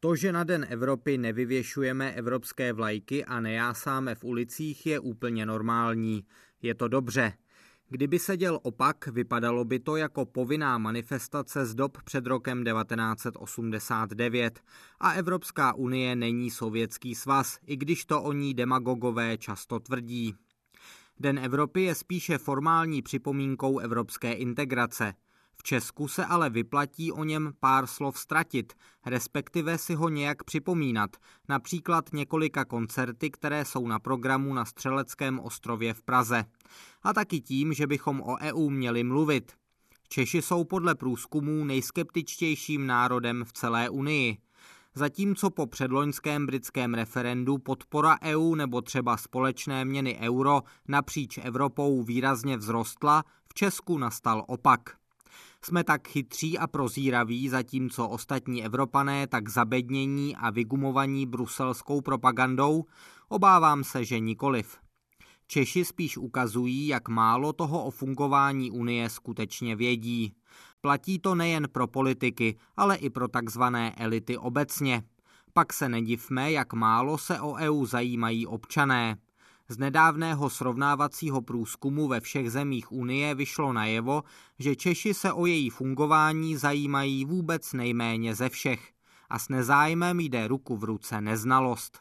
To, že na Den Evropy nevyvěšujeme evropské vlajky a nejásáme v ulicích, je úplně normální. Je to dobře. Kdyby se děl opak, vypadalo by to jako povinná manifestace z dob před rokem 1989. A Evropská unie není Sovětský svaz, i když to o ní demagogové často tvrdí. Den Evropy je spíše formální připomínkou evropské integrace. V Česku se ale vyplatí o něm pár slov ztratit, respektive si ho nějak připomínat, například několika koncerty, které jsou na programu na Střeleckém ostrově v Praze. A taky tím, že bychom o EU měli mluvit. Češi jsou podle průzkumů nejskeptičtějším národem v celé Unii. Zatímco po předloňském britském referendu podpora EU nebo třeba společné měny euro napříč Evropou výrazně vzrostla, v Česku nastal opak. Jsme tak chytří a prozíraví, zatímco ostatní Evropané tak zabednění a vygumovaní bruselskou propagandou? Obávám se, že nikoliv. Češi spíš ukazují, jak málo toho o fungování Unie skutečně vědí. Platí to nejen pro politiky, ale i pro takzvané elity obecně. Pak se nedivme, jak málo se o EU zajímají občané. Z nedávného srovnávacího průzkumu ve všech zemích Unie vyšlo najevo, že Češi se o její fungování zajímají vůbec nejméně ze všech. A s nezájmem jde ruku v ruce neznalost.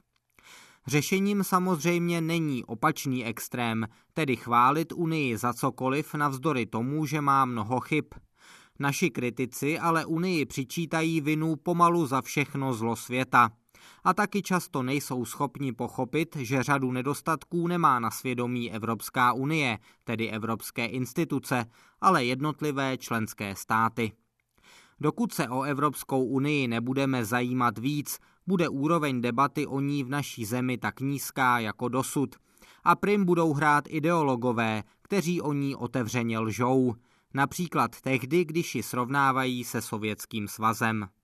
Řešením samozřejmě není opačný extrém, tedy chválit Unii za cokoliv navzdory tomu, že má mnoho chyb. Naši kritici ale Unii přičítají vinu pomalu za všechno zlo světa. A taky často nejsou schopni pochopit, že řadu nedostatků nemá na svědomí Evropská unie, tedy evropské instituce, ale jednotlivé členské státy. Dokud se o Evropskou unii nebudeme zajímat víc, bude úroveň debaty o ní v naší zemi tak nízká jako dosud. A prim budou hrát ideologové, kteří o ní otevřeně lžou. Například tehdy, když ji srovnávají se Sovětským svazem.